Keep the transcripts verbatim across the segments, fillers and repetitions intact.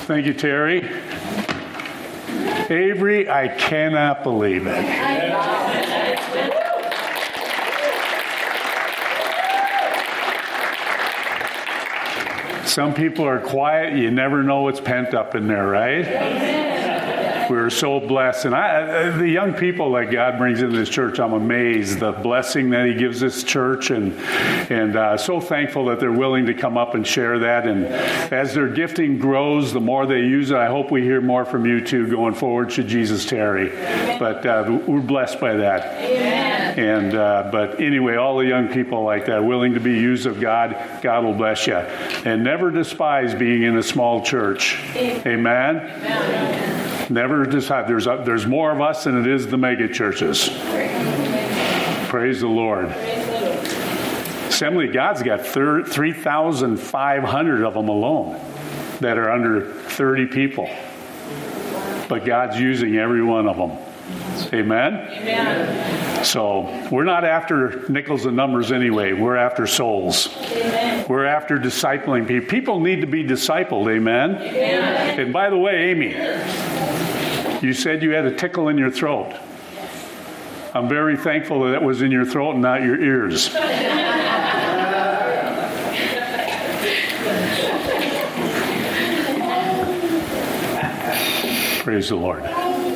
Thank you, Terry. Avery, I cannot believe it. Some people are quiet. You never know what's pent up in there, right? We're so blessed. And I, the young people that God brings into this church, I'm amazed. The blessing that He gives this church, and and uh, so thankful that they're willing to come up and share that. And as their gifting grows, the more they use it, I hope we hear more from you too going forward, should Jesus tarry. But uh, we're blessed by that. Amen. And uh, but anyway, all the young people like that, willing to be used of God, God will bless you. And never despise being in a small church. Amen. Amen. Never decide. There's a, there's more of us than it is the mega churches. Praise the Lord. Assembly of God's got three thousand five hundred of them alone that are under thirty people. But God's using every one of them. Amen? Amen. So we're not after nickels and numbers anyway. We're after souls. Amen. We're after discipling people. People need to be discipled. Amen? Amen. And by the way, Amy, you said you had a tickle in your throat. I'm very thankful that it was in your throat and not your ears. Praise the Lord.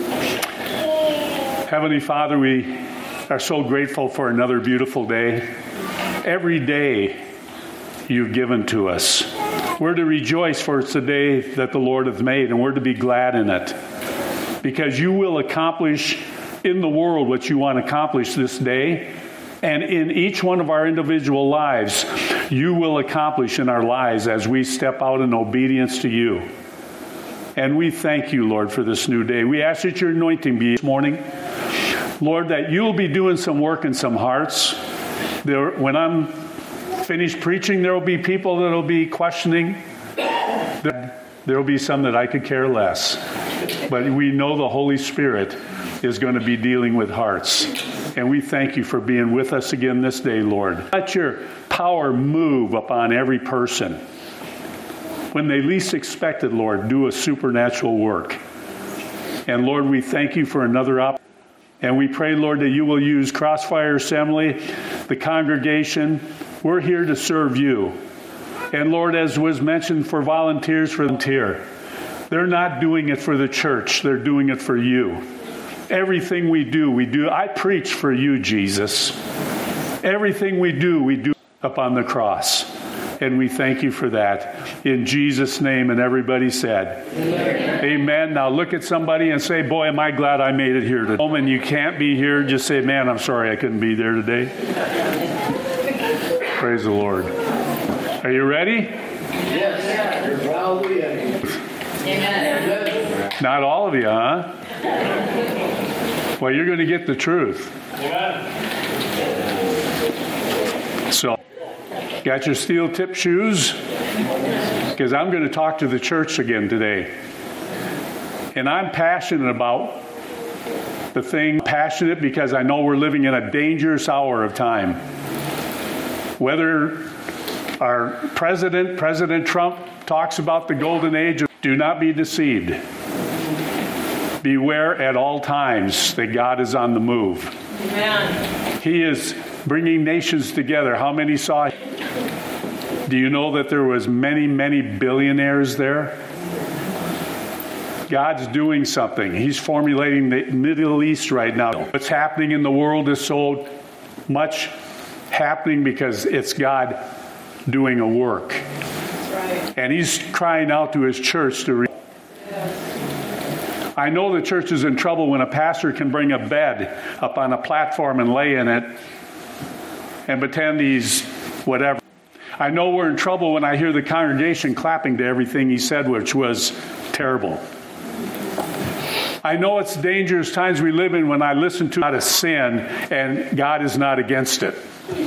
Heavenly Father, we are so grateful for another beautiful day. Every day you've given to us. We're to rejoice, for it's the day that the Lord hath made, and we're to be glad in it. Because you will accomplish in the world what you want to accomplish this day. And in each one of our individual lives, you will accomplish in our lives as we step out in obedience to you. And we thank you, Lord, for this new day. We ask that your anointing be this morning. Lord, that you'll be doing some work in some hearts. There, when I'm finished preaching, there will be people that will be questioning. There will be some that I could care less. But we know the Holy Spirit is going to be dealing with hearts. And we thank you for being with us again this day, Lord. Let your power move upon every person. When they least expect it, Lord, do a supernatural work. And Lord, we thank you for another opportunity. And we pray, Lord, that you will use Crossfire Assembly, the congregation. We're here to serve you. And Lord, as was mentioned for volunteers, for volunteer, they're not doing it for the church. They're doing it for you. Everything we do, we do. I preach for you, Jesus. Everything we do, we do up on the cross. And we thank you for that. In Jesus' name, and everybody said, Amen. Amen. Now look at somebody and say, boy, am I glad I made it here today. And you can't be here, just say, man, I'm sorry I couldn't be there today. Praise the Lord. Are you ready? Yes. Amen. Not all of you, huh? Well, you're going to get the truth. So, got your steel tip shoes? Because I'm going to talk to the church again today. And I'm passionate about the thing. Passionate because I know we're living in a dangerous hour of time. Whether our president, President Trump, talks about the golden age, do not be deceived. Beware at all times that God is on the move. Amen. He is bringing nations together. How many saw? Do you know that there was many, many billionaires there? God's doing something. He's formulating the Middle East right now. What's happening in the world is so much happening because it's God doing a work. That's right. And he's crying out to his church to re- yes. I know the church is in trouble when a pastor can bring a bed up on a platform and lay in it and pretend he's whatever. I know we're in trouble when I hear the congregation clapping to everything he said, which was terrible. I know it's dangerous times we live in when I listen to out of sin and God is not against it.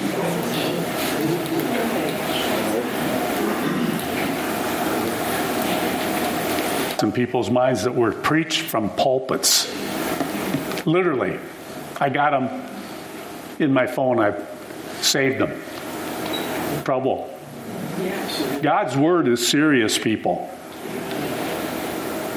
In people's minds that were preached from pulpits. Literally. I got them in my phone. I saved them. Trouble. God's word is serious, people.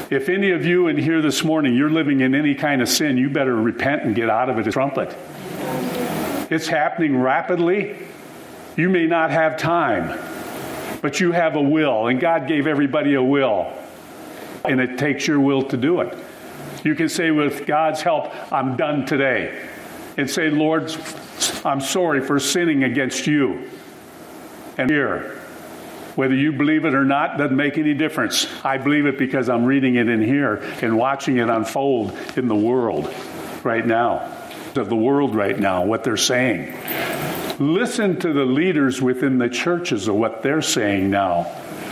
If any of you in here this morning, you're living in any kind of sin, you better repent and get out of it. A trumpet. It's happening rapidly. You may not have time, but you have a will, and God gave everybody a will, and it takes your will to do it. You can say, with God's help, I'm done today, and say, Lord, I'm sorry for sinning against you. And here, whether you believe it or not, doesn't make any difference. I believe it because I'm reading it in here and watching it unfold in the world right now, of the world right now, what they're saying. Listen to the leaders within the churches of what they're saying now.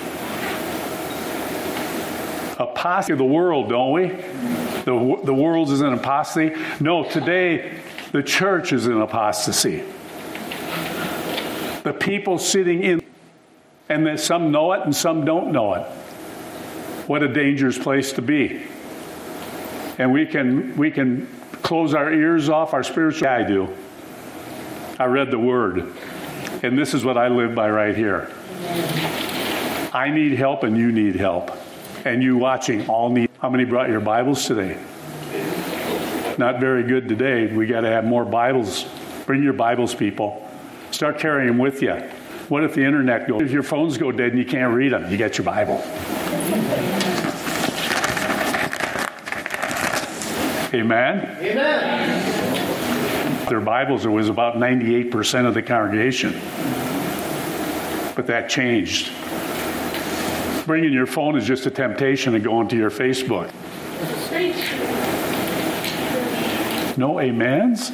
Apostasy of the world, don't we? The, the world is in apostasy. No, today the church is in apostasy. The people sitting in, and then some know it and some don't know it. What a dangerous place to be. And we can we can close our ears off, our spiritual. I do. I read the Word, and this is what I live by right here. I need help, and you need help. And you watching all need. How many brought your Bibles today? Not very good today. We got to have more Bibles. Bring your Bibles, people. Start carrying them with you. What if the internet goes? If your phones go dead and you can't read them, you get your Bible. Amen? Amen. Their Bibles, it was about ninety-eight percent of the congregation. But that changed. Bringing your phone is just a temptation to go into your Facebook. No amens?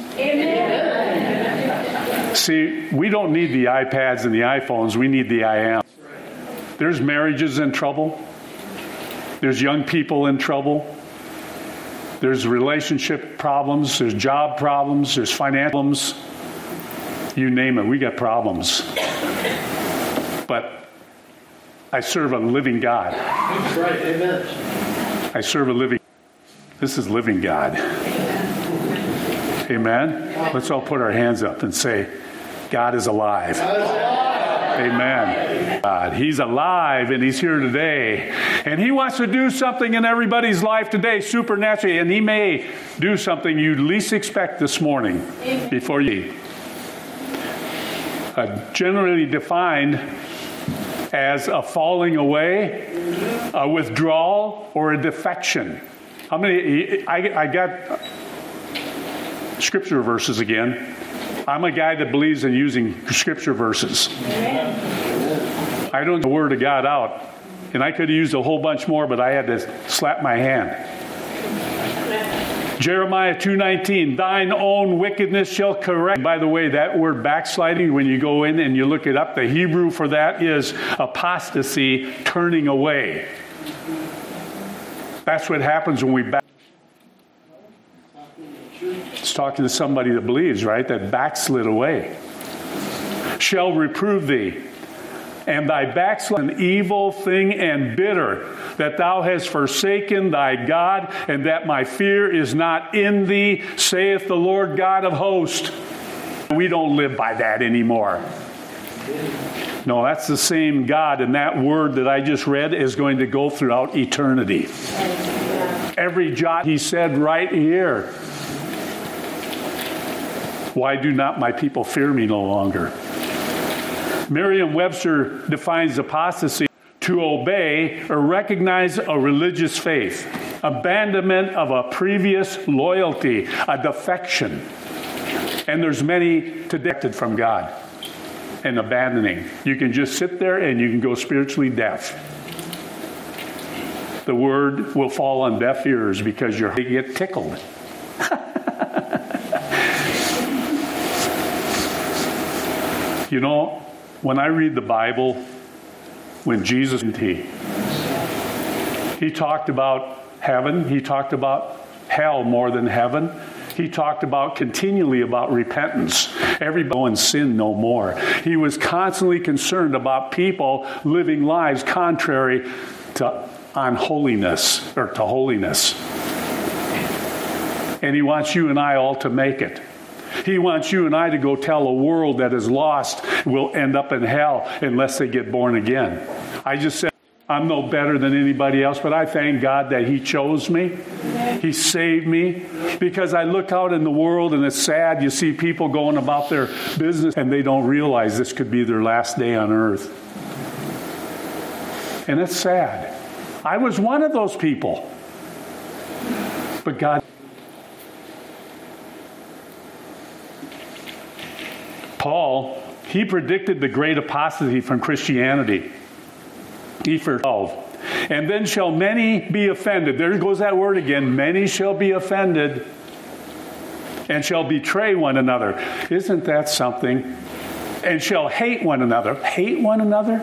Amen. See, we don't need the iPads and the iPhones. We need the I am. There's marriages in trouble. There's young people in trouble. There's relationship problems. There's job problems. There's financial problems. You name it. We got problems. But I serve a living God. That's right. Amen. I serve a living. This is living God. Amen. Let's all put our hands up and say, God is alive. God is alive. Amen. God, He's alive and He's here today. And He wants to do something in everybody's life today, supernaturally. And He may do something you least expect this morning. Amen. Before you. Uh, generally defined as a falling away, a withdrawal, or a defection. How many? I, I got scripture verses again. I'm a guy that believes in using scripture verses. Amen. I don't get the word of God out. And I could have used a whole bunch more, but I had to slap my hand. Jeremiah two nineteen, thine own wickedness shall correct. By the way, that word backsliding, when you go in and you look it up, the Hebrew for that is apostasy, turning away. That's what happens when we back. It's talking to somebody that believes, right? That backslid away. Shall reprove thee, and thy backslid an evil thing and bitter, that thou hast forsaken thy God, and that my fear is not in thee, saith the Lord God of hosts. We don't live by that anymore. No, that's the same God, and that word that I just read is going to go throughout eternity. Every jot He said right here. Why do not my people fear me no longer? Merriam-Webster defines apostasy: to obey or recognize a religious faith, abandonment of a previous loyalty, a defection. And there's many defected from God and abandoning. You can just sit there and you can go spiritually deaf. The word will fall on deaf ears because you get tickled. You know, when I read the Bible, when Jesus, he, he talked about heaven, he talked about hell more than heaven. He talked about continually about repentance. Everybody in sin no more. He was constantly concerned about people living lives contrary to unholiness or to holiness. And He wants you and I all to make it. He wants you and I to go tell a world that is lost will end up in hell unless they get born again. I just said I'm no better than anybody else, but I thank God that He chose me. He saved me. Because I look out in the world and it's sad. You see people going about their business and they don't realize this could be their last day on earth. And it's sad. I was one of those people. But God. Paul, he predicted the great apostasy from Christianity. Ephesians twelve. And then shall many be offended. There goes that word again. Many shall be offended and shall betray one another. Isn't that something? And shall hate one another. Hate one another?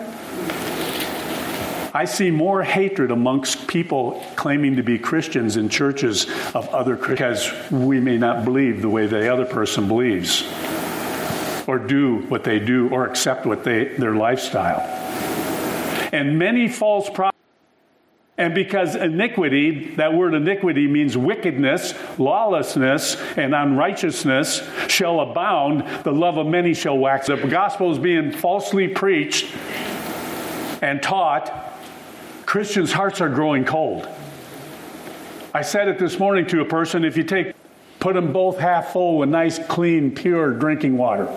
I see more hatred amongst people claiming to be Christians in churches of other Christians because we may not believe the way the other person believes, or do what they do, or accept what they their lifestyle. And many false prophets. And because iniquity, that word iniquity means wickedness, lawlessness, and unrighteousness shall abound, the love of many shall wax. The gospel is being falsely preached and taught. Christians' hearts are growing cold. I said it this morning to a person, if you take, put them both half full with nice, clean, pure drinking water.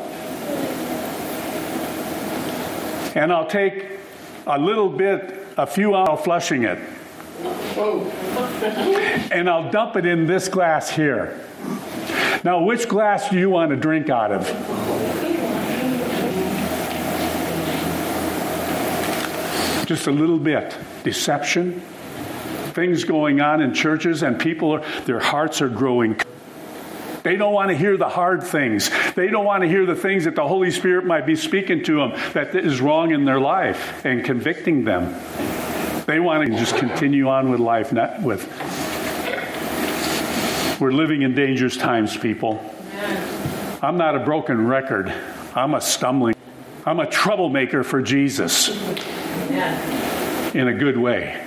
And I'll take a little bit, a few hours flushing it. And I'll dump it in this glass here. Now, which glass do you want to drink out of? Just a little bit. Deception. Things going on in churches, and people, are, their hearts are growing. They don't want to hear the hard things. They don't want to hear the things that the Holy Spirit might be speaking to them that is wrong in their life and convicting them. They want to just continue on with life, not with... We're living in dangerous times, people. I'm not a broken record. I'm a stumbling. I'm a troublemaker for Jesus. In a good way.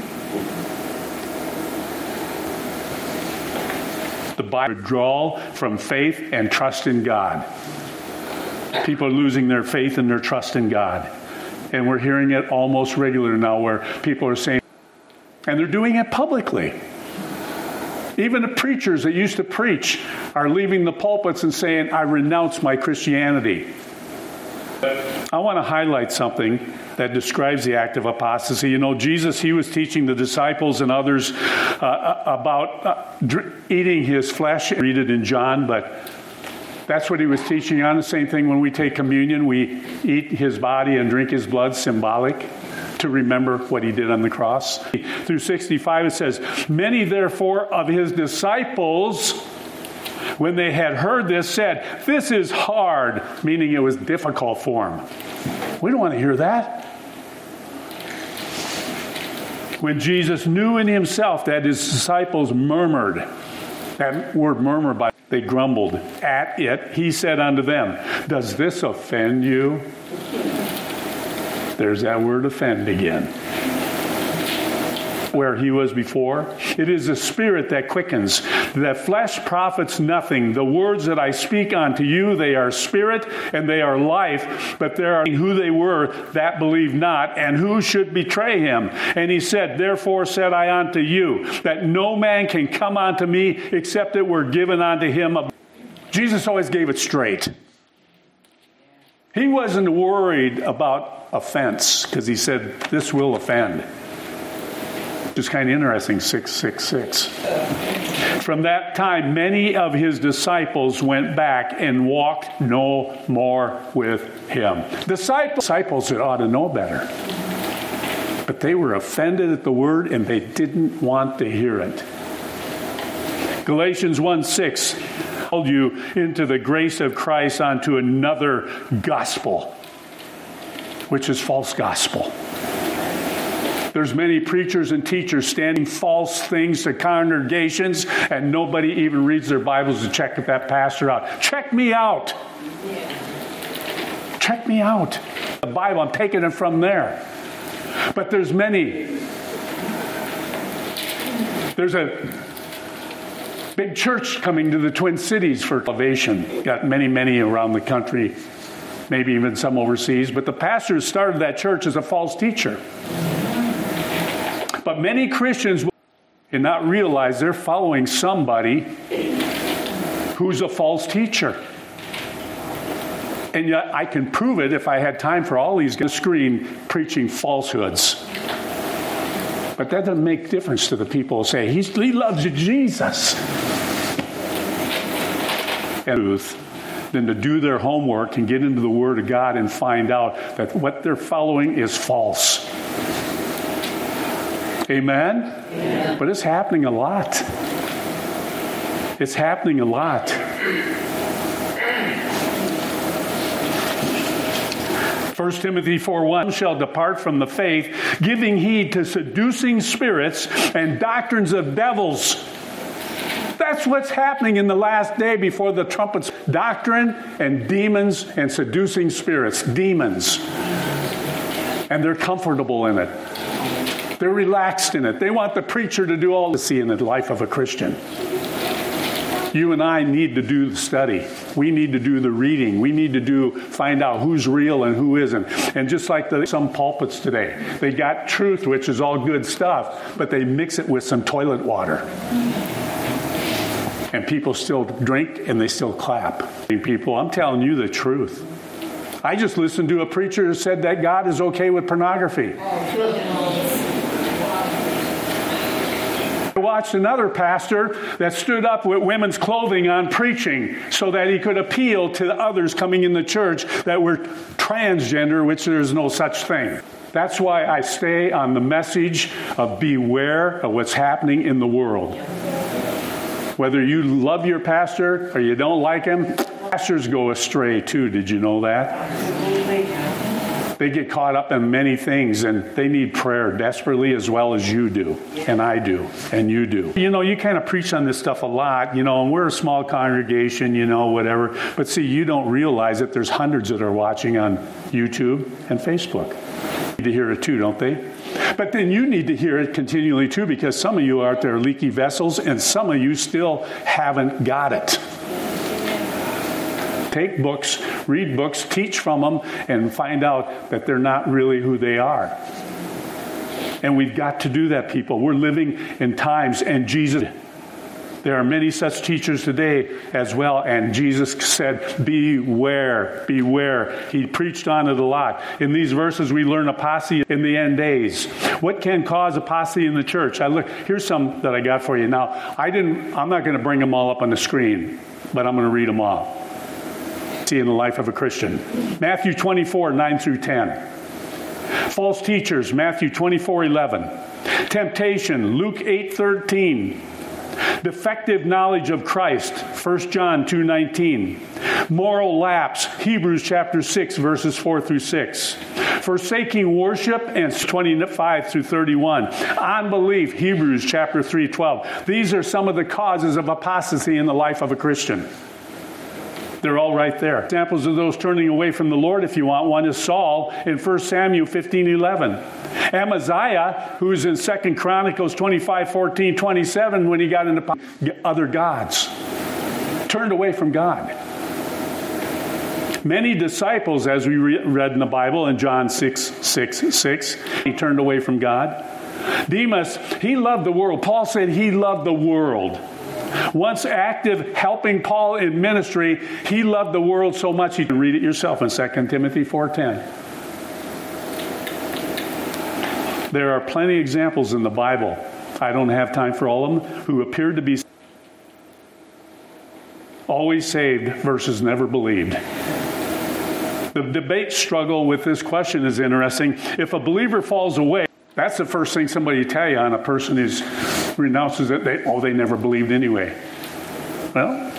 The Bible, withdrawal from faith and trust in God. People are losing their faith and their trust in God. And we're hearing it almost regular now where people are saying, and they're doing it publicly. Even the preachers that used to preach are leaving the pulpits and saying, I renounce my Christianity. I want to highlight something that describes the act of apostasy. You know, Jesus, he was teaching the disciples and others uh, about uh, dr- eating his flesh. Read it in John, but that's what he was teaching on. The same thing when we take communion, we eat his body and drink his blood, symbolic, to remember what he did on the cross. Through sixty-five, it says, many therefore of his disciples, when they had heard this, said, this is hard, meaning it was difficult for them. We don't want to hear that. When Jesus knew in himself that his disciples murmured, that word murmur, by they grumbled at it, he said unto them, does this offend you? There's that word offend again. Where he was before. It is the Spirit that quickens. The flesh profits nothing. The words that I speak unto you, they are spirit and they are life. But there are who they were that believe not, and who should betray him. And he said, therefore said I unto you, that no man can come unto me except it were given unto him. Jesus always gave it straight. He wasn't worried about offense, because he said, this will offend. It's kind of interesting, six six six. From that time, many of his disciples went back and walked no more with him. Disciples, disciples that ought to know better. But they were offended at the word and they didn't want to hear it. Galatians one six called you into the grace of Christ unto another gospel, which is false gospel. There's many preachers and teachers standing false things to congregations, and nobody even reads their Bibles to check that pastor out. Check me out. Yeah. Check me out. The Bible, I'm taking it from there. But there's many. There's a big church coming to the Twin Cities for salvation. Got many, many around the country, maybe even some overseas. But the pastor who started that church is a false teacher. But many Christians will not realize they're following somebody who's a false teacher. And yet I can prove it if I had time for all these on the screen preaching falsehoods. But that doesn't make difference to the people who say, He's, he loves Jesus. And truth than to do their homework and get into the Word of God and find out that what they're following is false. Amen? Yeah. But it's happening a lot. It's happening a lot. First Timothy four one, shall depart from the faith, giving heed to seducing spirits and doctrines of devils. That's what's happening in the last day before the trumpets. Doctrine and demons and seducing spirits. Demons. And they're comfortable in it. They're relaxed in it. They want the preacher to do all the see in the life of a Christian. You and I need to do the study. We need to do the reading. We need to do find out who's real and who isn't. And just like the, some pulpits today, they got truth, which is all good stuff, but they mix it with some toilet water. And people still drink and they still clap. People, I'm telling you the truth. I just listened to a preacher who said that God is okay with pornography. I watched another pastor that stood up with women's clothing on preaching so that he could appeal to others coming in the church that were transgender, which there is no such thing. That's why I stay on the message of beware of what's happening in the world. Whether you love your pastor or you don't like him, pastors go astray too. Did you know that? They get caught up in many things, and they need prayer desperately as well as you do, and I do, and you do. You know, you kind of preach on this stuff a lot, you know, and we're a small congregation, you know, whatever. But see, you don't realize that there's hundreds that are watching on YouTube and Facebook. They need to hear it too, don't they? But then you need to hear it continually too, because some of you are out there leaky vessels, and some of you still haven't got it. Take books, read books, teach from them, and find out that they're not really who they are. And we've got to do that, people. We're living in times, and Jesus, there are many such teachers today as well, and Jesus said, beware, beware. He preached on it a lot. In these verses, we learn apostasy in the end days. What can cause apostasy in the church? I look. Here's some that I got for you. Now, I didn't. I'm not going to bring them all up on the screen, but I'm going to read them all. See in the life of a Christian. Matthew twenty-four, nine through ten. False teachers, Matthew twenty-four, eleven. Temptation, Luke eight, thirteen. Defective knowledge of Christ, First John two, nineteen. Moral lapse, Hebrews chapter six, verses four through six. Forsaking worship, and twenty-five through thirty-one. Unbelief, Hebrews chapter three, twelve. These are some of the causes of apostasy in the life of a Christian. They're all right there. Examples of those turning away from the Lord, if you want one, is Saul in First Samuel fifteen, eleven. Amaziah, who's in Second Chronicles twenty-five, fourteen, twenty-seven, when he got into other gods. Turned away from God. Many disciples, as we read in the Bible in John six, six, six, he turned away from God. Demas, he loved the world. Paul said he loved the world. Once active helping Paul in ministry, he loved the world so much, you can read it yourself in Second Timothy four ten. There are plenty of examples in the Bible, I don't have time for all of them, who appeared to be always saved versus never believed. The debate struggle with this question is interesting. If a believer falls away, that's the first thing somebody tell you on a person who renounces it. They, oh, they never believed anyway. Well,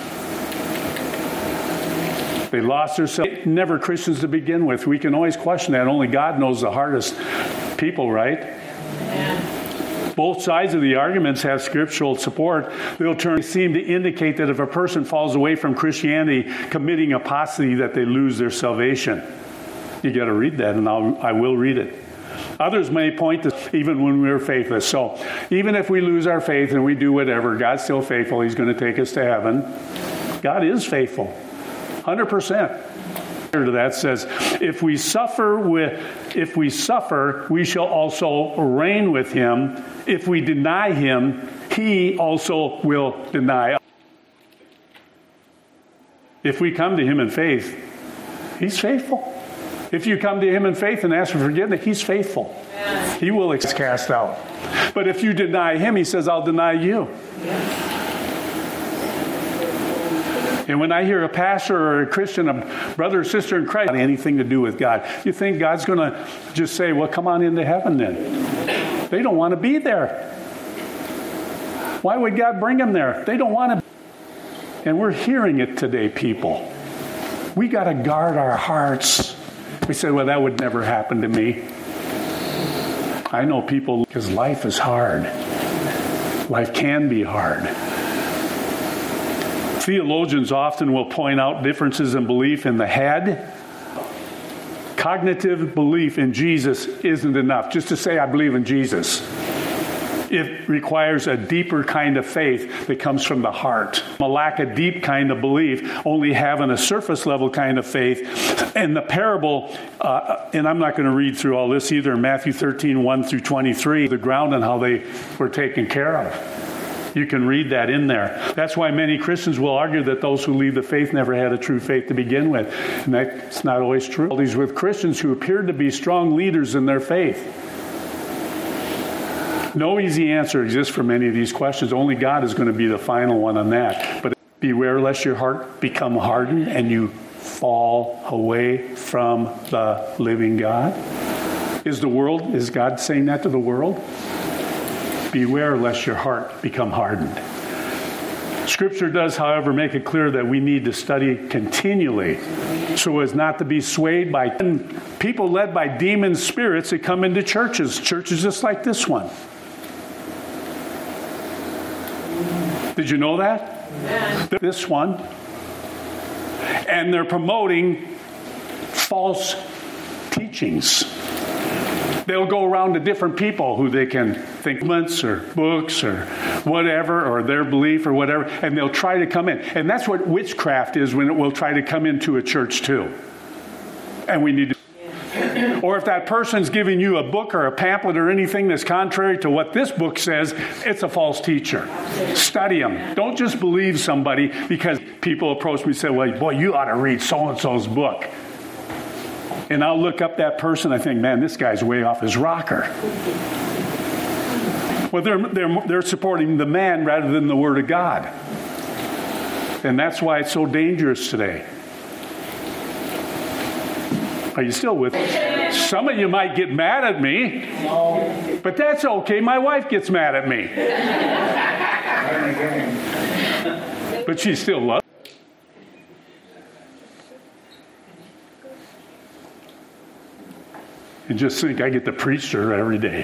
they lost their self. Never Christians to begin with. We can always question that. Only God knows the hardest people, right? Yeah. Both sides of the arguments have scriptural support. They'll turn seem to indicate that if a person falls away from Christianity, committing apostasy, that they lose their salvation. You got to read that, and I'll, I will read it. Others may point to even when we're faithless. So even if we lose our faith and we do whatever, God's still faithful. He's going to take us to heaven. God is faithful. one hundred percent. To that says, if we suffer with, if we suffer, we shall also reign with him. If we deny him, he also will deny us. If we come to him in faith, he's faithful. If you come to him in faith and ask for forgiveness, he's faithful. Yes. He will cast out. But if you deny him, he says, I'll deny you. Yes. And when I hear a pastor or a Christian, a brother or sister in Christ, anything to do with God, you think God's going to just say, well, come on into heaven then. They don't want to be there. Why would God bring them there? They don't want to. And we're hearing it today, people. We got to guard our hearts. We say, well, that would never happen to me. I know people, because life is hard. Life can be hard. Theologians often will point out differences in belief in the head. Cognitive belief in Jesus isn't enough. Just to say, I believe in Jesus. It requires a deeper kind of faith that comes from the heart. A lack of deep kind of belief, only having a surface level kind of faith. And the parable, uh, and I'm not going to read through all this either, in Matthew thirteen, one through twenty-three, the ground and how they were taken care of. You can read that in there. That's why many Christians will argue that those who leave the faith never had a true faith to begin with. And that's not always true. These with Christians who appeared to be strong leaders in their faith. No easy answer exists for many of these questions. Only God is going to be the final one on that. But beware lest your heart become hardened and you fall away from the living God. Is the world, is God saying that to the world? Beware lest your heart become hardened. Scripture does, however, make it clear that we need to study continually so as not to be swayed by people led by demon spirits that come into churches. Churches just like this one. Did you know that? Yeah. This one. And they're promoting false teachings. They'll go around to different people who they can think or books or whatever, or their belief or whatever, and they'll try to come in. And that's what witchcraft is, when it will try to come into a church too. And we need to. Or if that person's giving you a book or a pamphlet or anything that's contrary to what this book says, it's a false teacher. Study them. Don't just believe somebody because people approach me and say, well, boy, you ought to read so-and-so's book. And I'll look up that person, I think, man, this guy's way off his rocker. Well, they're, they're, they're supporting the man rather than the Word of God. And that's why it's so dangerous today. Are you still with me? Some of you might get mad at me, but that's okay. My wife gets mad at me. But she still loves me. And just think I get to preach to her every day.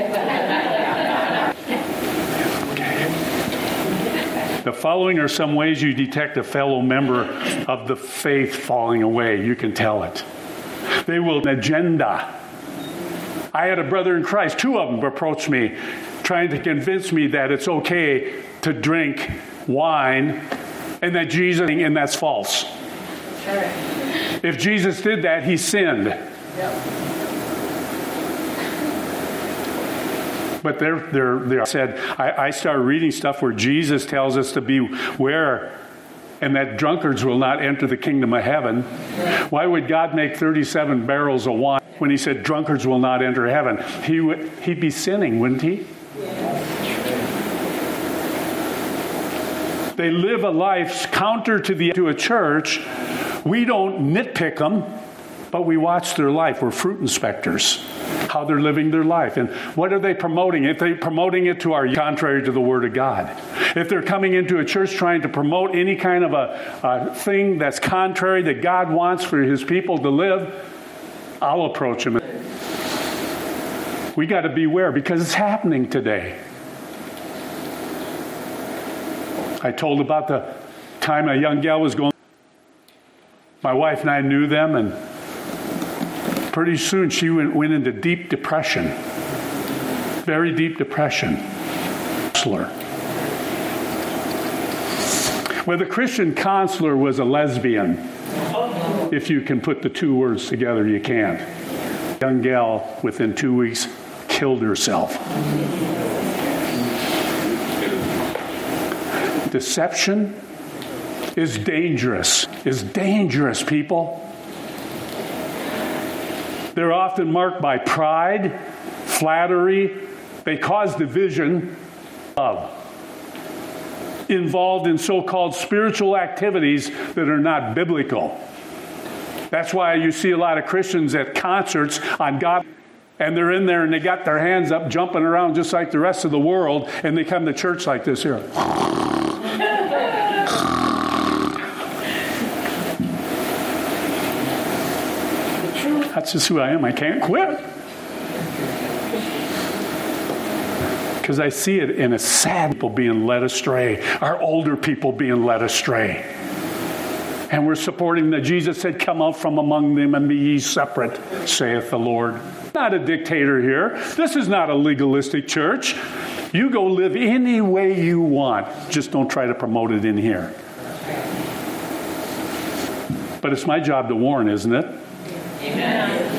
Okay. The following are some ways you detect a fellow member of the faith falling away. You can tell it. They will an agenda. I had a brother in Christ, two of them approached me trying to convince me that it's okay to drink wine and that Jesus, and that's false. Sure. If Jesus did that, he sinned. Yep. But they're, they're, they're said, I, I started reading stuff where Jesus tells us to beware and that drunkards will not enter the kingdom of heaven. Why would God make thirty-seven barrels of wine when he said drunkards will not enter heaven? He would, he'd be sinning, wouldn't he? They live a life counter to the to a church. We don't nitpick them, but we watch their life. We're fruit inspectors, how they're living their life. And what are they promoting? If they're promoting it to our contrary to the Word of God. If they're coming into a church trying to promote any kind of a, a thing that's contrary that God wants for his people to live, I'll approach them. We got to beware because it's happening today. I told about the time a young gal was going. My wife and I knew them, and pretty soon she went, went into deep depression. Very deep depression. Counselor. Well, the Christian counselor was a lesbian. If you can put the two words together, you can't. Young gal, within two weeks, killed herself. Deception is dangerous. Is dangerous, people. They're often marked by pride, flattery. They cause division. Love. Involved in so-called spiritual activities that are not biblical. That's why you see a lot of Christians at concerts on God, and they're in there and they got their hands up, jumping around just like the rest of the world, and they come to church like this here. That's just who I am. I can't quit. Because I see it in a sad people being led astray, our older people being led astray. And we're supporting that Jesus said, come out from among them and be ye separate, saith the Lord. Not a dictator here. This is not a legalistic church. You go live any way you want. Just don't try to promote it in here. But it's my job to warn, isn't it? Amen.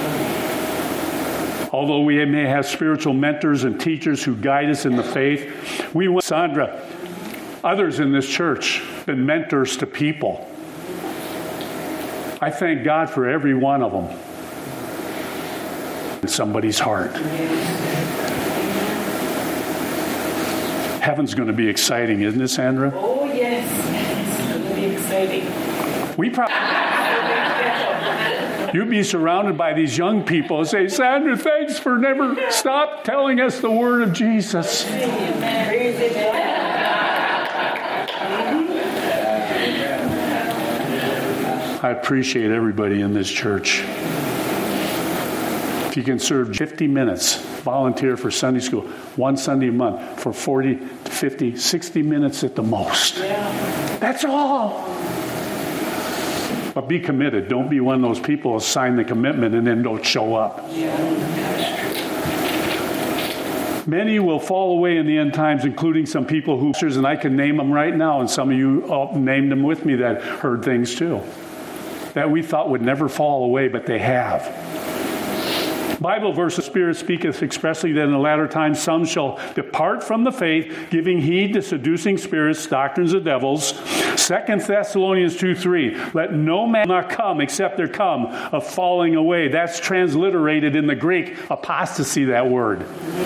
Although we may have spiritual mentors and teachers who guide us in the faith, we want Sandra, others in this church, been mentors to people. I thank God for every one of them in somebody's heart. Heaven's going to be exciting, isn't it, Sandra? Oh, yes. It's going to be exciting. We probably... You'd be surrounded by these young people and say, Sandra, thanks for never stop telling us the word of Jesus. I appreciate everybody in this church. If you can serve fifty minutes, volunteer for Sunday school, one Sunday a month for forty to fifty, sixty minutes at the most. That's all. But be committed. Don't be one of those people who sign the commitment and then don't show up. Many will fall away in the end times, including some people who, and I can name them right now, and some of you all named them with me that heard things too, that we thought would never fall away, but they have. Bible verse, the Spirit speaketh expressly that in the latter times some shall depart from the faith, giving heed to seducing spirits, doctrines of devils. Second Thessalonians two three, let no man not come except there come of falling away. That's transliterated in the Greek, apostasy, that word.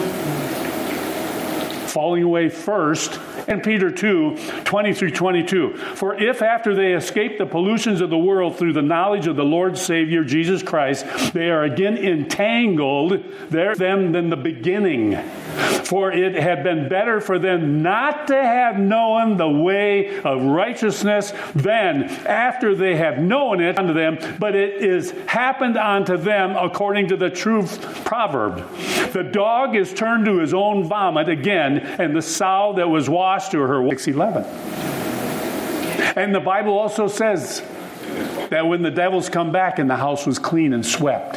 Falling away first. And Peter two, twenty through twenty-two. For if after they escape the pollutions of the world through the knowledge of the Lord Savior Jesus Christ, they are again entangled there them than the beginning. For it had been better for them not to have known the way of righteousness than after they have known it unto them, but it is happened unto them according to the true proverb. The dog is turned to his own vomit again, and the sow that was washed to her. six eleven. And the Bible also says that when the devils come back and the house was clean and swept,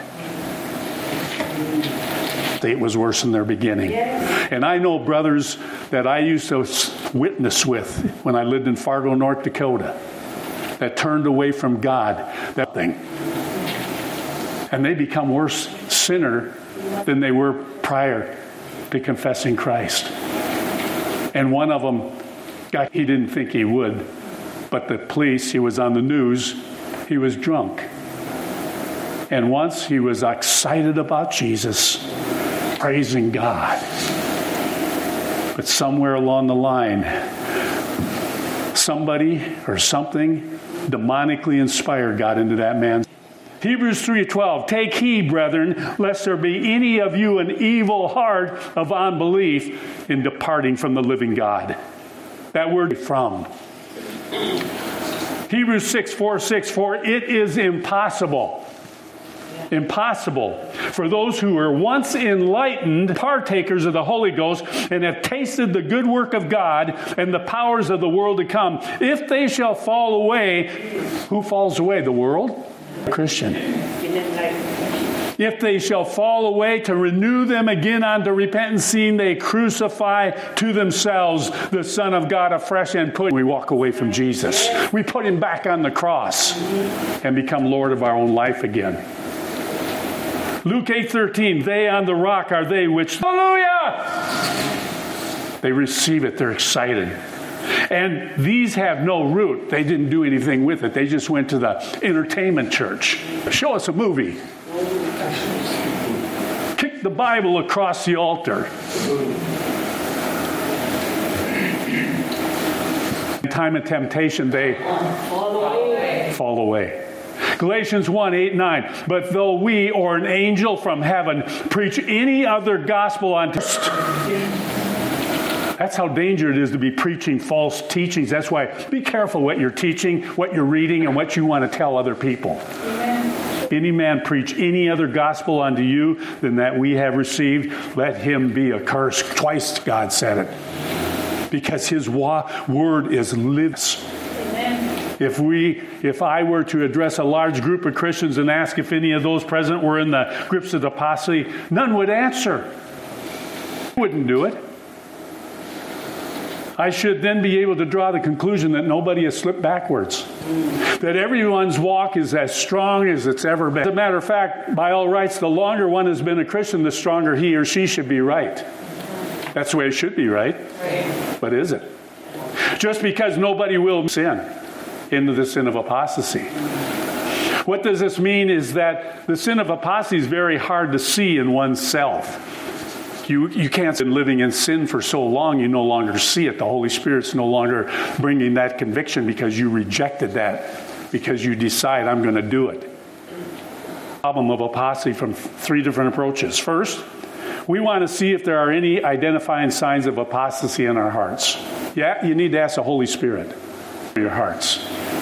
it was worse than their beginning. And I know brothers that I used to witness with when I lived in Fargo, North Dakota, that turned away from God, that thing. And they become worse sinner than they were prior to confessing Christ. And one of them, God, he didn't think he would, but the police, he was on the news, he was drunk. And once he was excited about Jesus, praising God. But somewhere along the line, somebody or something demonically inspired got into that man's. Hebrews three twelve, take heed, brethren, lest there be any of you an evil heart of unbelief in departing from the living God. That word from. Hebrews six four six, for it is impossible. Impossible for those who were once enlightened, partakers of the Holy Ghost, and have tasted the good work of God and the powers of the world to come, if they shall fall away, who falls away? The world? Christian. If they shall fall away, to renew them again unto repentance, seeing they crucify to themselves the Son of God afresh and put. We walk away from Jesus. We put him back on the cross and become Lord of our own life again. Luke eight thirteen, they on the rock are they which, hallelujah! They receive it, they're excited. And these have no root. They didn't do anything with it. They just went to the entertainment church. Show us a movie. Kick the Bible across the altar. In time of temptation, they fall away. Fall away. Galatians one, eight, nine. But though we or an angel from heaven preach any other gospel unto... That's how dangerous it is to be preaching false teachings. That's why be careful what you're teaching, what you're reading, and what you want to tell other people. Amen. Any man preach any other gospel unto you than that we have received, let him be accursed. Twice God said it. Because his wa- word is lives. Amen. If we, if I were to address a large group of Christians and ask if any of those present were in the grips of the apostasy, none would answer. Wouldn't do it. I should then be able to draw the conclusion that nobody has slipped backwards. That everyone's walk is as strong as it's ever been. As a matter of fact, by all rights, the longer one has been a Christian, the stronger he or she should be right. That's the way it should be, right? Right. But is it? Just because nobody will sin into the sin of apostasy. What does this mean is that the sin of apostasy is very hard to see in oneself. You you can't been living in sin for so long, you no longer see it. The Holy Spirit's no longer bringing that conviction because you rejected that, because you decide, I'm going to do it. Problem of apostasy from three different approaches. First, we want to see if there are any identifying signs of apostasy in our hearts. Yeah, you need to ask the Holy Spirit for your hearts.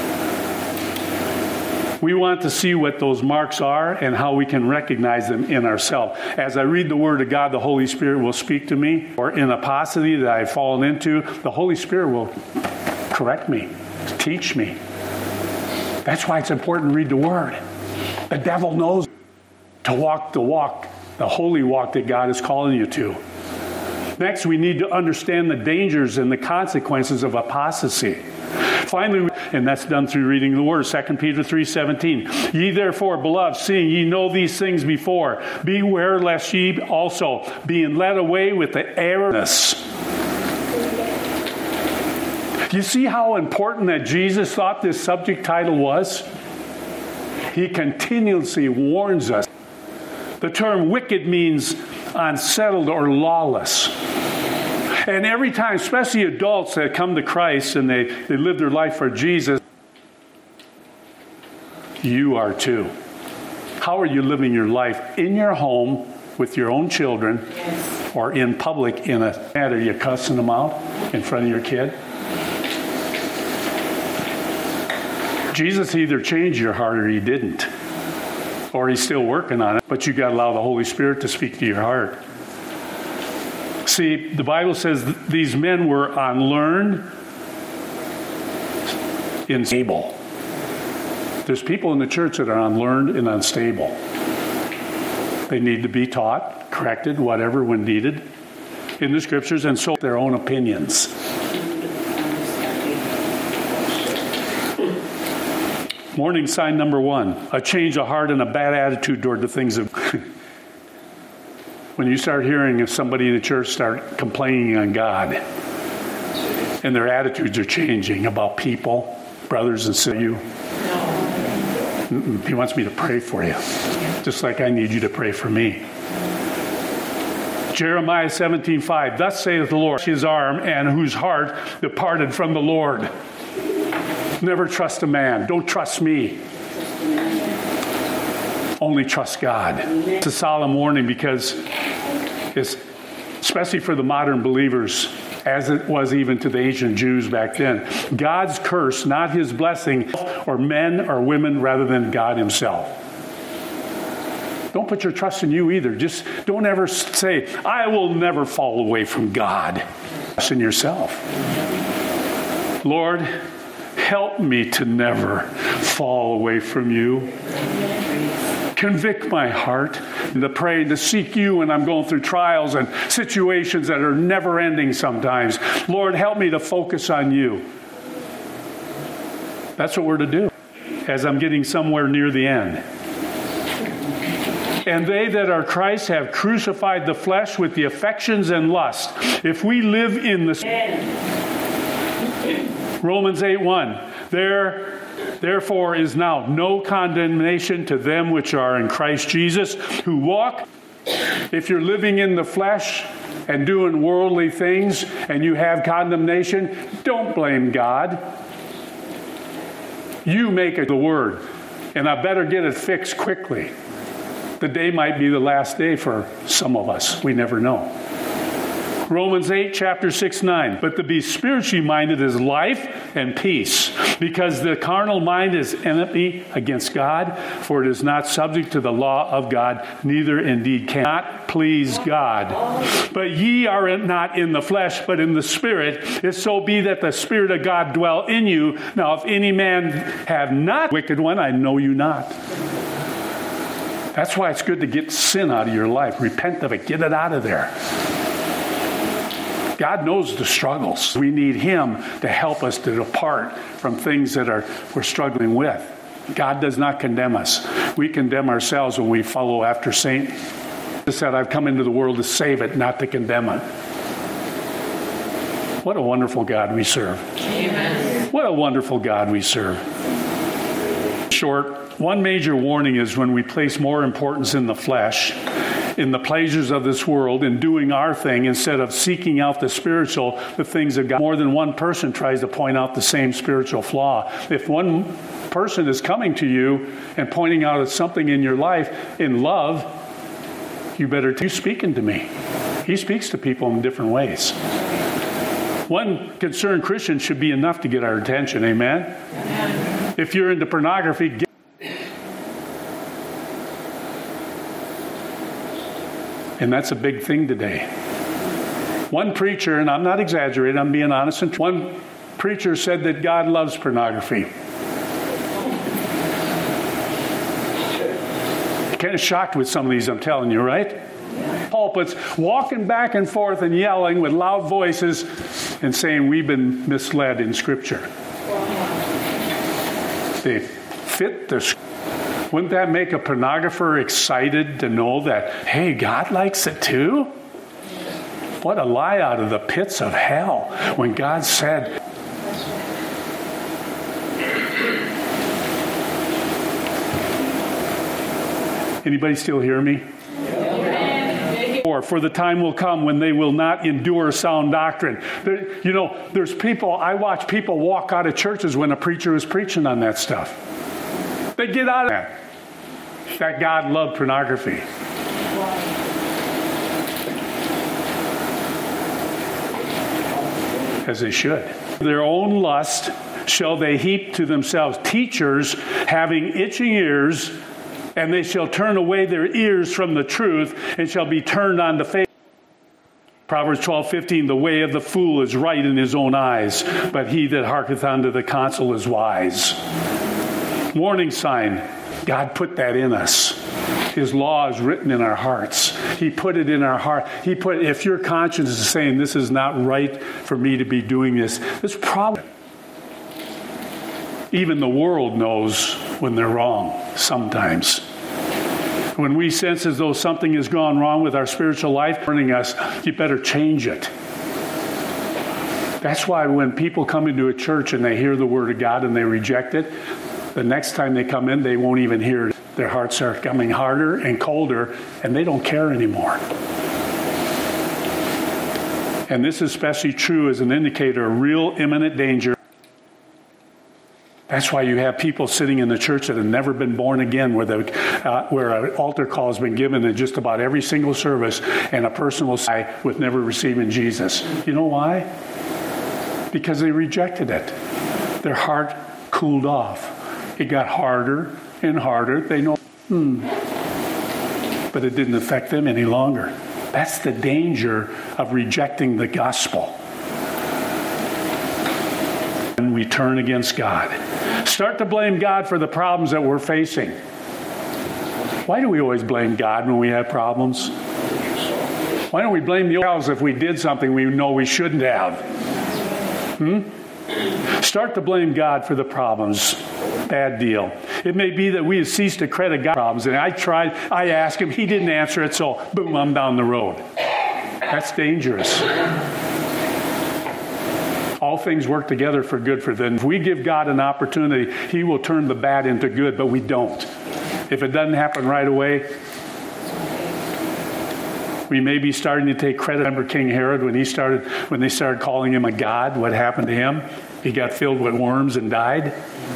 We want to see what those marks are and how we can recognize them in ourselves. As I read the Word of God, the Holy Spirit will speak to me. Or in apostasy that I've fallen into, the Holy Spirit will correct me, teach me. That's why it's important to read the Word. The devil knows to walk the walk, the holy walk that God is calling you to. Next, we need to understand the dangers and the consequences of apostasy. Finally, and that's done through reading the Word, Second Peter three seventeen. Ye therefore, beloved, seeing ye know these things before, beware lest ye also, being led away with the errorness. You see how important that Jesus thought this subject title was? He continuously warns us. The term wicked means unsettled or lawless. And every time, especially adults that come to Christ and they, they live their life for Jesus, you are too. How are you living your life in your home with your own children, yes, or in public in a matter? Are you cussing them out in front of your kid? Jesus either changed your heart or he didn't. Or he's still working on it, but you got to allow the Holy Spirit to speak to your heart. See, the Bible says th- these men were unlearned, unstable. There's people in the church that are unlearned and unstable. They need to be taught, corrected, whatever, when needed in the Scriptures, and so their own opinions. Warning sign number one, a change of heart and a bad attitude toward the things of... When you start hearing if somebody in the church start complaining on God and their attitudes are changing about people, brothers and sisters, you, he wants me to pray for you, just like I need you to pray for me. Jeremiah seventeen five, thus saith the Lord, his arm and whose heart departed from the Lord. Never trust a man. Don't trust me. Only trust God. It's a solemn warning because it's, especially for the modern believers, as it was even to the ancient Jews back then, God's curse, not his blessing, or men or women rather than God himself. Don't put your trust in you either. Just don't ever say, I will never fall away from God. Trust in yourself. Lord, help me to never fall away from you. Convict my heart and to pray and to seek you when I'm going through trials and situations that are never ending sometimes. Lord, help me to focus on you. That's what we're to do as I'm getting somewhere near the end. And they that are Christ have crucified the flesh with the affections and lust. If we live in the... Romans eight one. There, therefore is now no condemnation to them which are in Christ Jesus, who walk. If you're living in the flesh and doing worldly things and you have condemnation, don't blame God. You make it the word. And I better get it fixed quickly. The day might be the last day for some of us. We never know. Romans eight, chapter six, nine. But to be spiritually minded is life and peace, because the carnal mind is enmity against God, for it is not subject to the law of God, neither indeed cannot please God. But ye are not in the flesh, but in the Spirit, if so be that the Spirit of God dwell in you. Now if any man have not wicked one, I know you not. That's why it's good to get sin out of your life. Repent of it. Get it out of there. God knows the struggles. We need Him to help us to depart from things that are we're struggling with. God does not condemn us. We condemn ourselves when we follow after Satan. He said, I've come into the world to save it, not to condemn it. What a wonderful God we serve. Amen. What a wonderful God we serve. Short. One major warning is when we place more importance in the flesh, in the pleasures of this world, in doing our thing instead of seeking out the spiritual, the things of God. More than one person tries to point out the same spiritual flaw. If one person is coming to you and pointing out something in your life in love, you better keep speaking to me. He speaks to people in different ways. One concerned Christian should be enough to get our attention. Amen? Amen. If you're into pornography, get And that's a big thing today. One preacher, and I'm not exaggerating, I'm being honest, and one preacher said that God loves pornography. Kind of shocked with some of these, I'm telling you, right? Pulpits walking back and forth and yelling with loud voices and saying we've been misled in Scripture. They fit the Wouldn't that make a pornographer excited to know that, hey, God likes it too? What a lie out of the pits of hell when God said, anybody still hear me? Or for the time will come when they will not endure sound doctrine. There, you know, there's people, I watch people walk out of churches when a preacher is preaching on that stuff. They get out of that. That God loved pornography. As they should. Their own lust shall they heap to themselves teachers having itching ears, and they shall turn away their ears from the truth and shall be turned unto faith. Proverbs twelve fifteen, the way of the fool is right in his own eyes, but he that hearketh unto the counsel is wise. Warning sign. God put that in us. His law is written in our hearts. He put it in our heart. He put, if your conscience is saying this is not right for me to be doing this, this problem. Even the world knows when they're wrong sometimes. When we sense as though something has gone wrong with our spiritual life, warning us, you better change it. That's why when people come into a church and they hear the Word of God and they reject it, the next time they come in, they won't even hear it. Their hearts are coming harder and colder, and they don't care anymore. And this is especially true as an indicator of real imminent danger. That's why you have people sitting in the church that have never been born again, where, the, uh, where an altar call has been given in just about every single service, and a person will say, with never receiving Jesus. You know why? Because they rejected it. Their heart cooled off. It got harder and harder. They know, hmm. But it didn't affect them any longer. That's the danger of rejecting the gospel. And we turn against God. Start to blame God for the problems that we're facing. Why do we always blame God when we have problems? Why don't we blame the ourselves if we did something we know we shouldn't have? Hmm? Start to blame God for the problems. Bad deal. It may be that we have ceased to credit God problems. And I tried, I asked him, he didn't answer it, so boom, I'm down the road. That's dangerous. All things work together for good for them. If we give God an opportunity, he will turn the bad into good, but we don't. If it doesn't happen right away, we may be starting to take credit. Remember King Herod when he started, when they started calling him a god? What happened to him? He got filled with worms and died.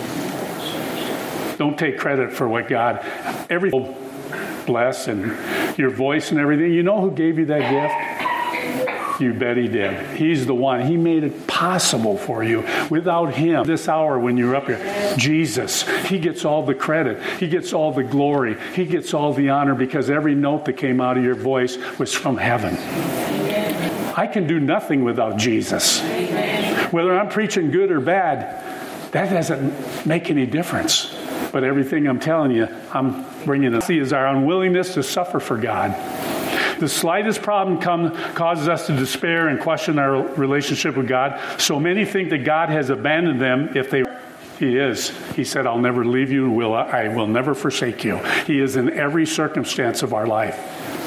Don't take credit for what God, everything bless and your voice and everything. You know who gave you that gift? You bet he did. He's the one. He made it possible for you. Without him, this hour when you're up here, Jesus, he gets all the credit. He gets all the glory. He gets all the honor because every note that came out of your voice was from heaven. I can do nothing without Jesus. Whether I'm preaching good or bad, that doesn't make any difference. But everything I'm telling you, I'm bringing it. See, is our unwillingness to suffer for God. The slightest problem come, causes us to despair and question our relationship with God. So many think that God has abandoned them if they... He is. He said, I'll never leave you. Will I will never forsake you. He is in every circumstance of our life.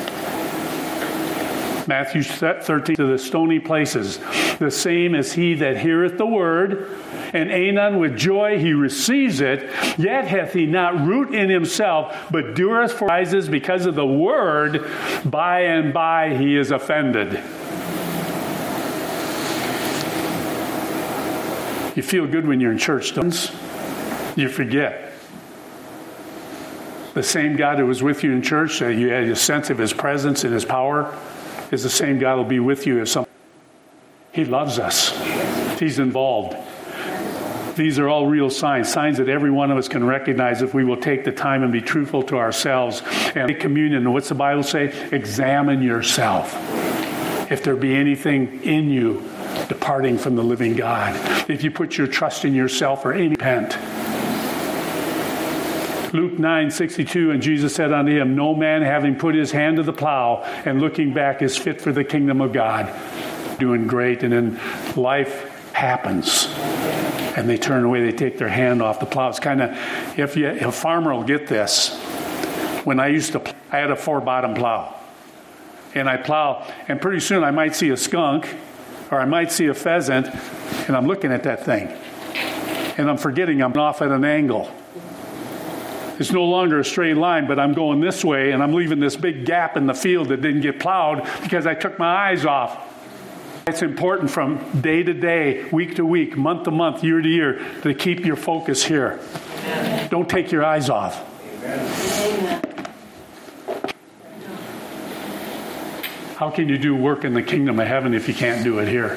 Matthew thirteen, to the stony places, the same as he that heareth the word, and Anon with joy he receives it, yet hath he not root in himself, but dureth for rises because of the word, by and by he is offended. You feel good when you're in church, don't you? You forget. The same God who was with you in church, that you had a sense of his presence and his power, is the same God who will be with you if some. He loves us. He's involved. These are all real signs, signs that every one of us can recognize if we will take the time and be truthful to ourselves and take communion. And what's the Bible say? Examine yourself. If there be anything in you departing from the living God. If you put your trust in yourself or any repent. Luke nine sixty-two, and Jesus said unto him, no man having put his hand to the plow and looking back is fit for the kingdom of God. Doing great, and then life happens. And they turn away, they take their hand off the plow. It's kind of, if you, a farmer will get this. When I used to, I had a four-bottom plow. And I plow, and pretty soon I might see a skunk, or I might see a pheasant, and I'm looking at that thing. And I'm forgetting I'm off at an angle. It's no longer a straight line, but I'm going this way, and I'm leaving this big gap in the field that didn't get plowed because I took my eyes off. It's important from day to day, week to week, month to month, year to year, to keep your focus here. Amen. Don't take your eyes off. Amen. How can you do work in the kingdom of heaven if you can't do it here?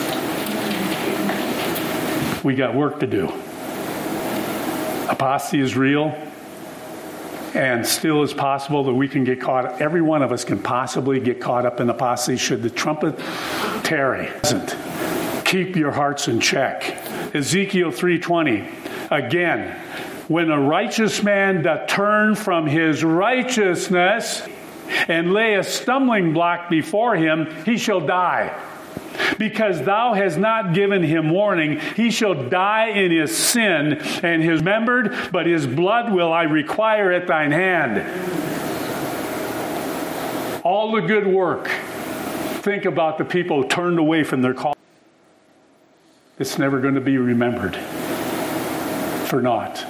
We got work to do. Apostasy is real. And still is possible that we can get caught up. Every one of us can possibly get caught up in apostasy should the trumpet tarry. Keep your hearts in check. Ezekiel three twenty. Again, when a righteous man doth turn from his righteousness and lay a stumbling block before him, he shall die. Because thou hast not given him warning, he shall die in his sin, and his remembered, but his blood will I require at thine hand. All the good work. Think about the people who turned away from their call. It's never going to be remembered for naught.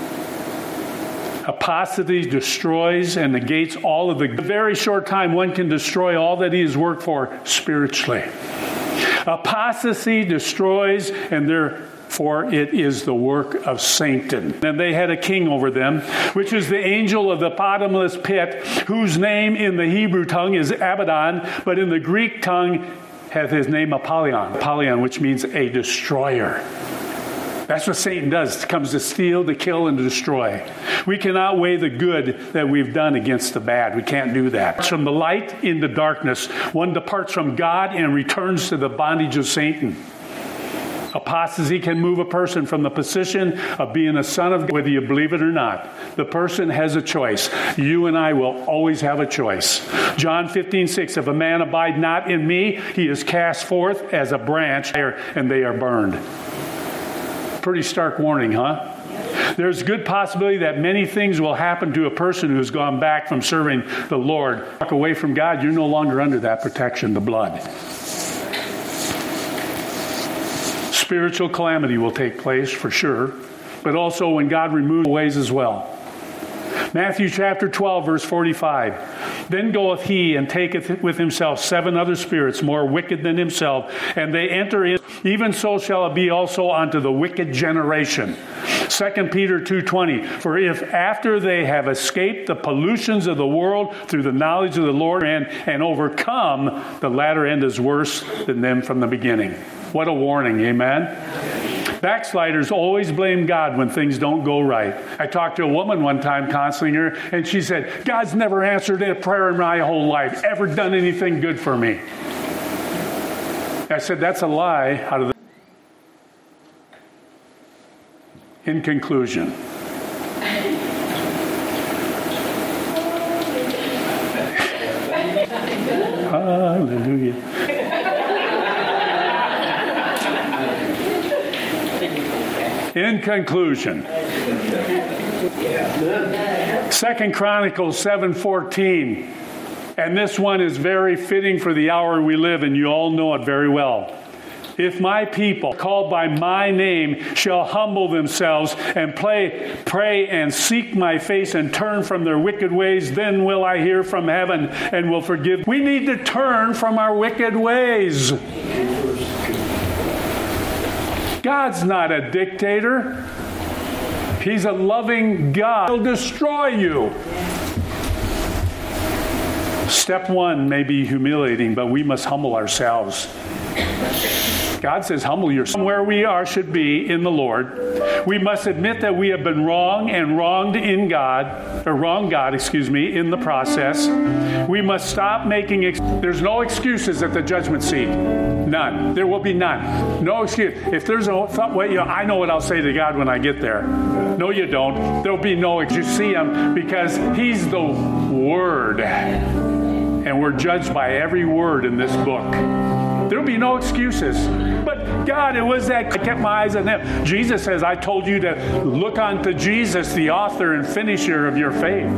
Apostasy destroys and negates all of the... In a very short time, one can destroy all that he has worked for spiritually. Apostasy destroys, and therefore it is the work of Satan. And they had a king over them, which is the angel of the bottomless pit, whose name in the Hebrew tongue is Abaddon, but in the Greek tongue hath his name Apollyon. Apollyon, which means a destroyer. That's what Satan does. He comes to steal, to kill, and to destroy. We cannot weigh the good that we've done against the bad. We can't do that. From the light into darkness, one departs from God and returns to the bondage of Satan. Apostasy can move a person from the position of being a son of God, whether you believe it or not. The person has a choice. You and I will always have a choice. John fifteen six, if a man abide not in me, he is cast forth as a branch, and they are burned. Pretty stark warning, huh? There's good possibility that many things will happen to a person who's gone back from serving the Lord. Walk away from God, you're no longer under that protection, the blood. Spiritual calamity will take place for sure, but also when God removes ways as well. Matthew chapter twelve, verse forty-five. Then goeth he and taketh with himself seven other spirits more wicked than himself, and they enter in. Even so shall it be also unto the wicked generation. Second Peter two twenty. For if after they have escaped the pollutions of the world through the knowledge of the Lord and, and overcome, the latter end is worse than them from the beginning. What a warning, amen? Backsliders always blame God when things don't go right. I talked to a woman one time counseling her, and she said, God's never answered a prayer in my whole life, ever done anything good for me. I said, that's a lie out of the... In conclusion, hallelujah. In conclusion, Second Chronicles seven fourteen, and this one is very fitting for the hour we live in. You all know it very well. If my people, called by my name, shall humble themselves and play, pray and seek my face and turn from their wicked ways, then will I hear from heaven and will forgive. We need to turn from our wicked ways. God's not a dictator. He's a loving God. He'll destroy you. Step one may be humiliating, but we must humble ourselves. God says, humble yourself. Where we are should be in the Lord. We must admit that we have been wrong and wronged in God, or wronged God, excuse me, in the process. We must stop making, ex- there's no excuses at the judgment seat. None. There will be none. No excuse. If there's a thought, well, you know, I know what I'll say to God when I get there. No, you don't. There'll be no excuse. You see Him because He's the Word. And we're judged by every word in this book. There'll be no excuses. But God, it was that I kept my eyes on Him. Jesus says, I told you to look unto Jesus, the author and finisher of your faith.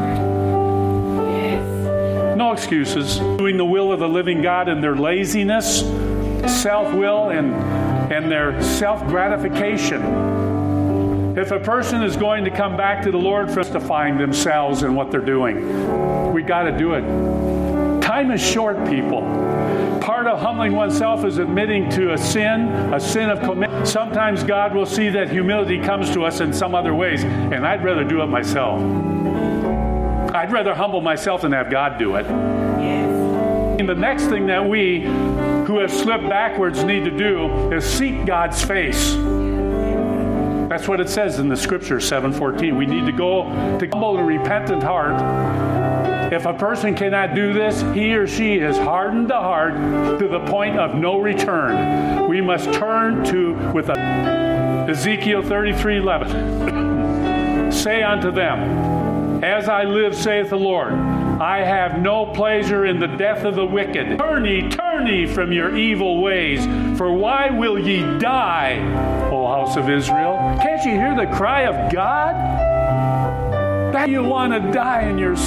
No excuses. Doing the will of the living God in their laziness, self-will, and, and their self-gratification. If a person is going to come back to the Lord for justifying themselves and what they're doing, we got to do it. Time is short, people. Part of humbling oneself is admitting to a sin, a sin of commitment. Sometimes God will see that humility comes to us in some other ways, and I'd rather do it myself. I'd rather humble myself than have God do it. Yes. And the next thing that we who have slipped backwards need to do is seek God's face. That's what it says in the scripture, seven fourteen. We need to go to humble and repentant heart. If a person cannot do this, he or she has hardened the heart to the point of no return. We must turn to, with a, Ezekiel thirty-three eleven. Say unto them, as I live, saith the Lord, I have no pleasure in the death of the wicked. Turn ye, turn ye from your evil ways, for why will ye die, O house of Israel? Can't you hear the cry of God? That you want to die in your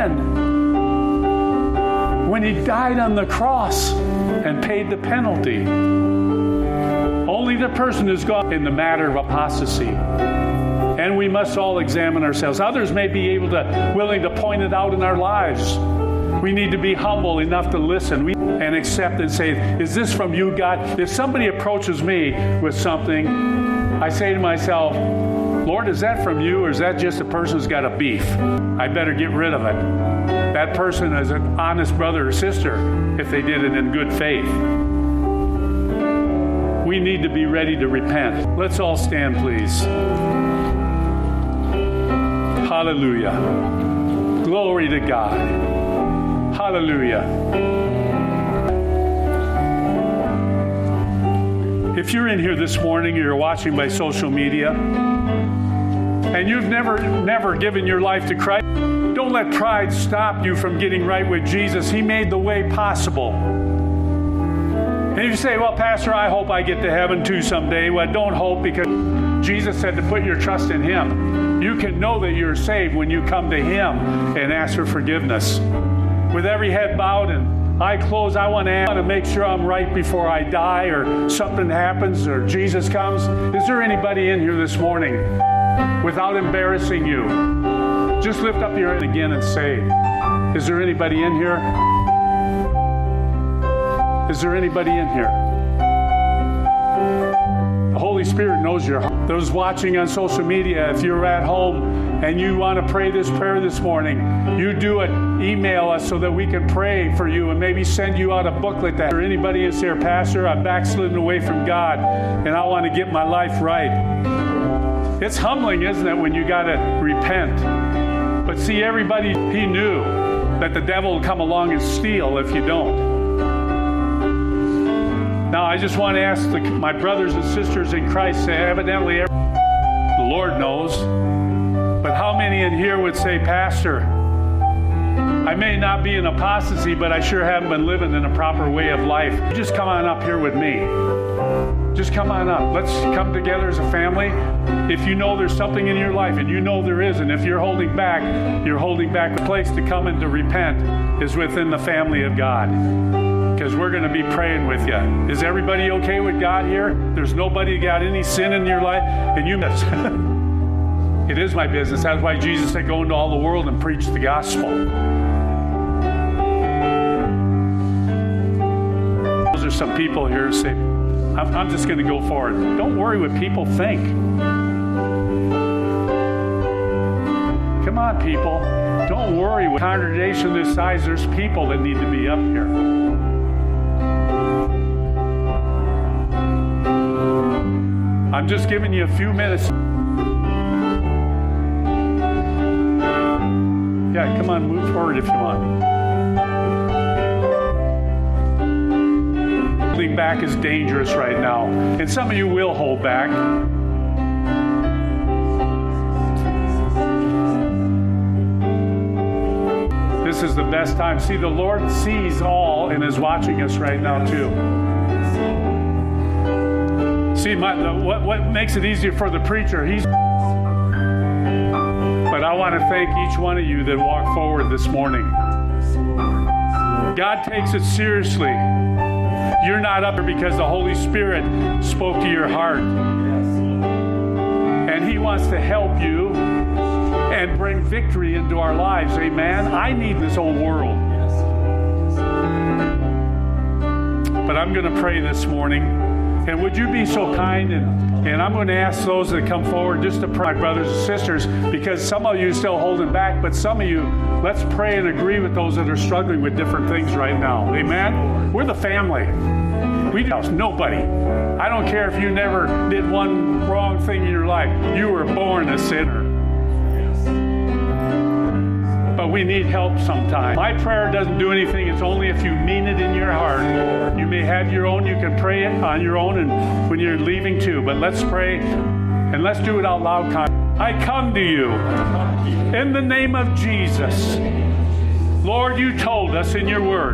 sin. When He died on the cross and paid the penalty. Only the person who's gone in the matter of apostasy. And we must all examine ourselves. Others may be able to, willing to point it out in our lives. We need to be humble enough to listen we, and accept and say, is this from you, God? If somebody approaches me with something, I say to myself, Lord, is that from you, or is that just a person who's got a beef? I better get rid of it. That person is an honest brother or sister if they did it in good faith. We need to be ready to repent. Let's all stand, please. Hallelujah. Glory to God. Hallelujah. If If you're in here this morning, or you're watching by social media, and you've never, never given your life to Christ, don't let pride stop you from getting right with Jesus. He made the way possible. And if you say, well, Pastor, I hope I get to heaven too someday. Well, don't hope, because Jesus said to put your trust in Him. You can know that you're saved when you come to Him and ask for forgiveness. With every head bowed and eye closed, I want to make sure I'm right before I die, or something happens, or Jesus comes. Is there anybody in here this morning, without embarrassing you, just lift up your hand again and say, is there anybody in here? Is there anybody in here? The Holy Spirit knows your heart. Those watching on social media, if you're at home and you want to pray this prayer this morning, you do it. Email us so that we can pray for you and maybe send you out a booklet. That or anybody is here, Pastor, I'm backslidden away from God and I want to get my life right. It's humbling, isn't it, when you got to repent? But see, everybody, He knew that the devil will come along and steal if you don't. Now, I just want to ask the, my brothers and sisters in Christ, say, evidently, the Lord knows, but how many in here would say, Pastor, I may not be in apostasy, but I sure haven't been living in a proper way of life. Just come on up here with me. Just come on up. Let's come together as a family. If you know there's something in your life, and you know there is, and if you're holding back, you're holding back. The place to come and to repent is within the family of God. Because we're going to be praying with you. Is everybody okay with God here? There's nobody got any sin in your life? And you miss. It is my business. That's why Jesus said, go into all the world and preach the gospel. Those are some people here who say, I'm, I'm just going to go forward. Don't worry what people think. Come on, people. Don't worry. With a congregation this size, there's people that need to be up here. I'm just giving you a few minutes. Yeah, come on, move forward if you want. Holding back is dangerous right now. And some of you will hold back. This is the best time. See, the Lord sees all and is watching us right now too. See, my, the, what, what makes it easier for the preacher, he's... But I want to thank each one of you that walked forward this morning. God takes it seriously. You're not up here because the Holy Spirit spoke to your heart. And He wants to help you and bring victory into our lives. Amen? I need this whole world. But I'm going to pray this morning. And would you be so kind, and, and I'm going to ask those that come forward just to pray, my brothers and sisters, because some of you are still holding back, but some of you, let's pray and agree with those that are struggling with different things right now. Amen? We're the family. We don't nobody. I don't care if you never did one wrong thing in your life. You were born a sinner. But we need help sometimes. My prayer doesn't do anything. It's only if you mean it in your heart. You may have your own. You can pray it on your own and when you're leaving too. But let's pray and let's do it out loud. I come to you in the name of Jesus. Lord, you told us in your word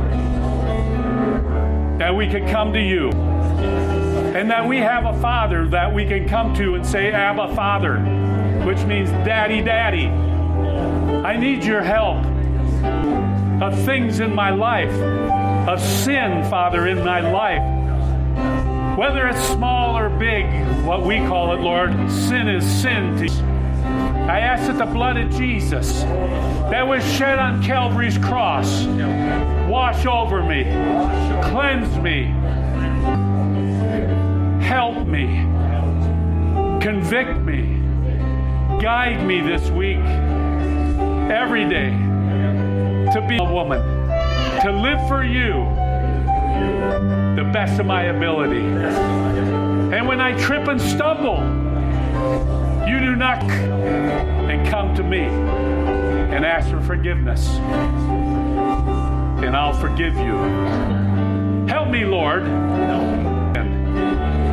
that we could come to you and that we have a Father that we can come to and say, Abba, Father, which means Daddy, Daddy. I need your help of things in my life, of sin, Father, in my life. Whether it's small or big, what we call it, Lord, sin is sin to you. I ask that the blood of Jesus that was shed on Calvary's cross wash over me, cleanse me, help me, convict me, guide me this week. Every day, to be a woman, to live for you the best of my ability. And when I trip and stumble, you do not and come to me and ask for forgiveness. And I'll forgive you. Help me, Lord.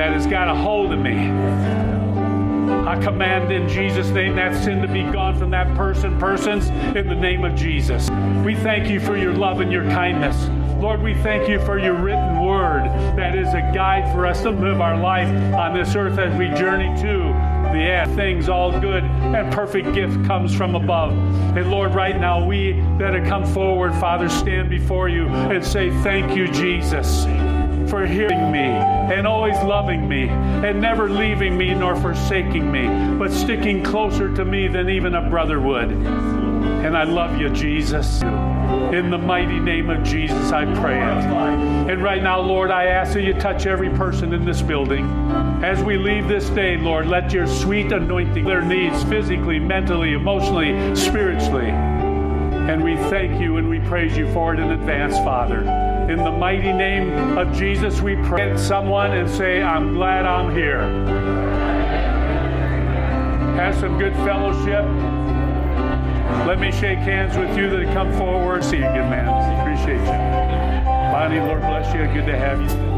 that has got a hold of me. I command in Jesus' name that sin to be gone from that person, persons, in the name of Jesus. We thank you for your love and your kindness. Lord, we thank you for your written word that is a guide for us to live our life on this earth as we journey to the end. Things all good and perfect gift comes from above. And Lord, right now, we that have come forward, Father, stand before you and say, thank you, Jesus, for hearing me and always loving me and never leaving me nor forsaking me, but sticking closer to me than even a brother would. And I love you, Jesus. In the mighty name of Jesus, I pray it. And right now, Lord, I ask that you touch every person in this building. As we leave this day, Lord, let your sweet anointing, their needs physically, mentally, emotionally, spiritually. And we thank you and we praise you for it in advance, Father. In the mighty name of Jesus, we pray. Someone and say, I'm glad I'm here. Have some good fellowship. Let me shake hands with you that come forward. See you, good man. Appreciate you. Bonnie, Lord bless you. Good to have you.